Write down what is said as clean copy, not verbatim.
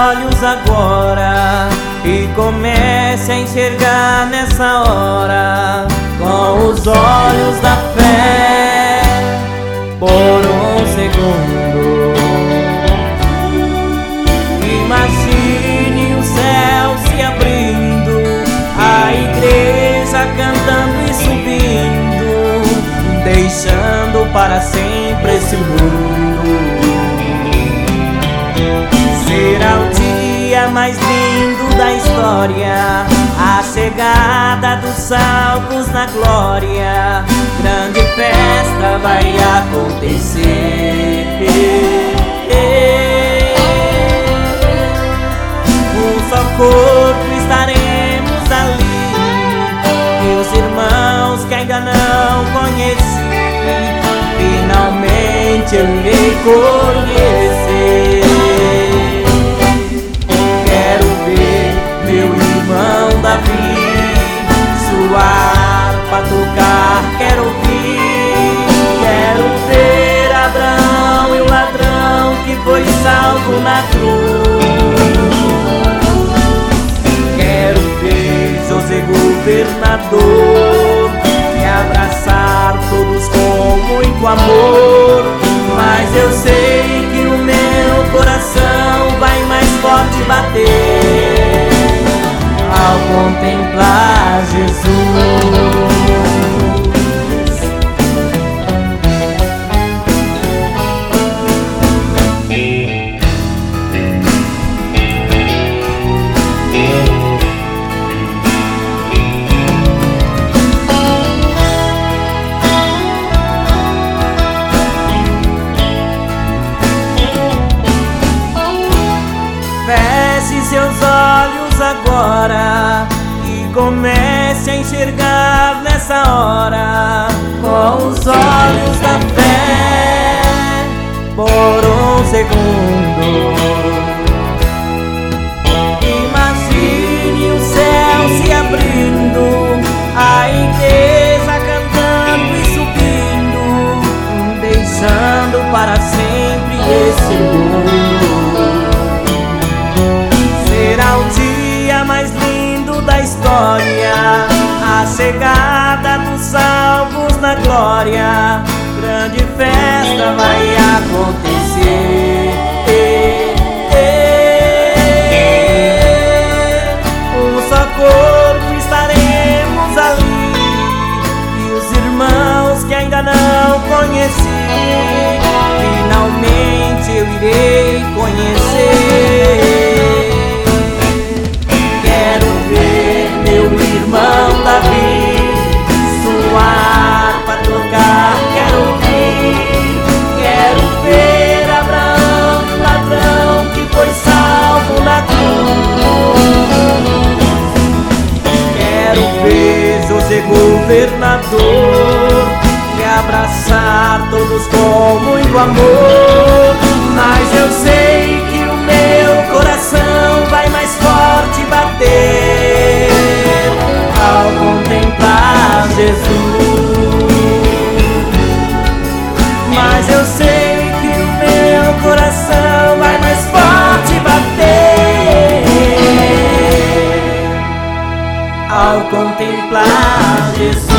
olhos agora e comece a enxergar nessa hora com os olhos da fé por um segundo. Imagine o céu se abrindo, a igreja cantando e subindo, deixando para sempre esse mundo. Será o dia mais lindo da história, a chegada dos salvos na glória. Grande festa vai acontecer. Um só corpo estaremos ali, e os irmãos que ainda não conheci, finalmente eu irei conhecer. Quero ver meu irmão Davi, sua harpa tocar, quero ouvir. Quero ver Abraão e o ladrão que foi salvo na cruz. Quero ver José governador e abraçar todos com muito amor. Mas eu sei que o meu coração vai mais forte bater ao contemplar Jesus. Feche seus olhos agora e comece a enxergar nessa hora com os olhos da fé por um segundo. Imagine o céu se abrindo, a igreja cantando e subindo, deixando para sempre esse mundo. Será o dia mais lindo da história, a chegada dos salvos na glória. Grande festa vai acontecer. Um só corpo estaremos ali, e os irmãos que ainda não conheci, finalmente eu irei conhecer. Irmão Davi, sua harpa tocar, quero ouvir. Quero ver Abraão, o ladrão que foi salvo na cruz. Quero ver José governador e abraçar todos com muito amor. Mas eu sei que o meu coração vai mais forte bater ao contemplar Jesus. Mas eu sei que o meu coração vai mais forte bater ao contemplar Jesus.